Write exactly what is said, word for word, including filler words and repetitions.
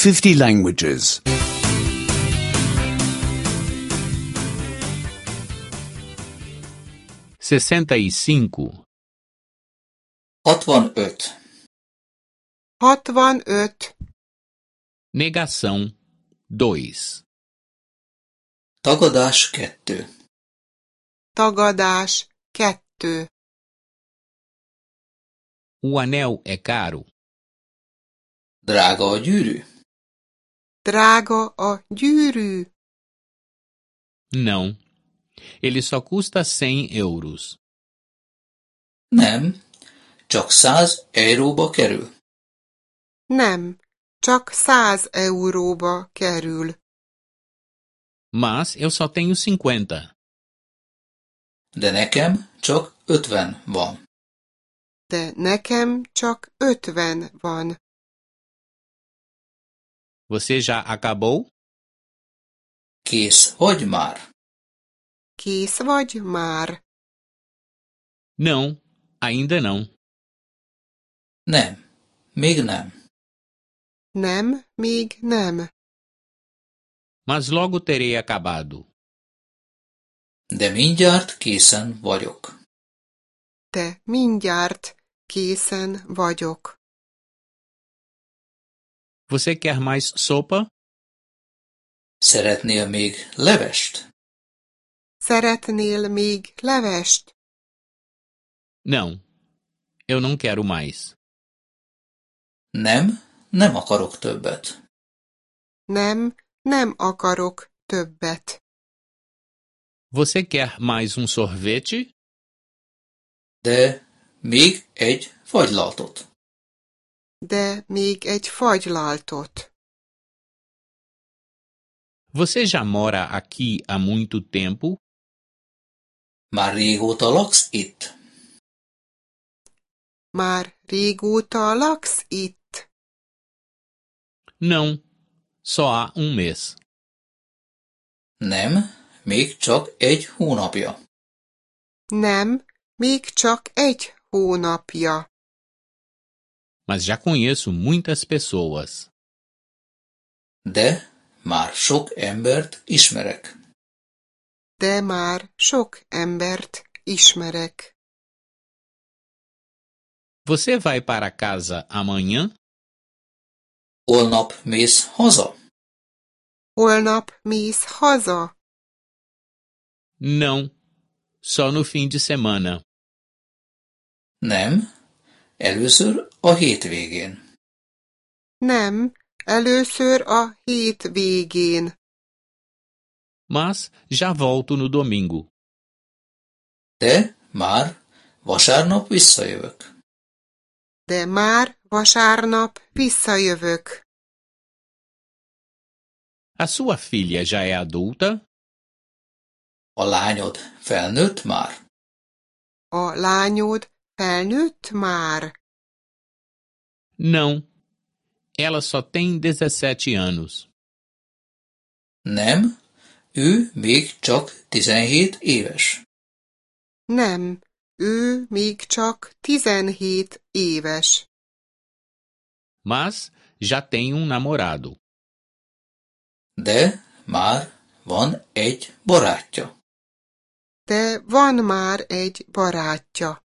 fifty languages. sessenta e cinco. hatvanöt. hatvanöt. Negação dois. Tagadás kettő. Tagadás kettő. O anel é caro? Drága a gyűrű? Drága a gyűrű. Não. Ele só custa cem euros. Nem, csak száz euróba kerül. Nem, csak száz euróba kerül. Mas eu só tenho cinquenta. De nekem csak ötven van. De nekem csak ötven van. Você já acabou? Kész vagy már? Kész vagy már? Não, ainda não. Nem, még nem. Nem, még nem. Mas logo terei acabado. De mindjárt készen vagyok. De mindjárt készen vagyok. Você quer mais sopa? Szeretnél még levest? Szeretnél még levest? Não, eu não quero mais. Nem, nem akarok többet. Nem, nem akarok többet. Você quer mais um sorvete? De még egy fagylaltot. De még egy fagylaltot. Você já mora aqui há muito tempo? Már régóta laksz itt? Már régóta laksz itt? Não, só há um mês. Nem, még csak egy hónapja. Nem, még csak egy hónapja. Mas já conheço muitas pessoas. De már sok embert ismerek. De már sok embert ismerek. Você vai para casa amanhã? Holnap mész haza? Holnap mész haza? Não, só no fim de semana. Nem, először a hétvégén. Nem, először a hétvégén. Mas já volto no domingo. De már vasárnap visszajövök. De már vasárnap visszajövök. A sua filha já é adulta? A lányod felnőtt már? A lányod felnőtt már? Não, ela só tem dezessete anos. Nem, ő még csak tizenhét éves. Nem, ő még csak tizenhét éves. Mas já tem um namorado. De már van egy barátja. De van már egy barátja.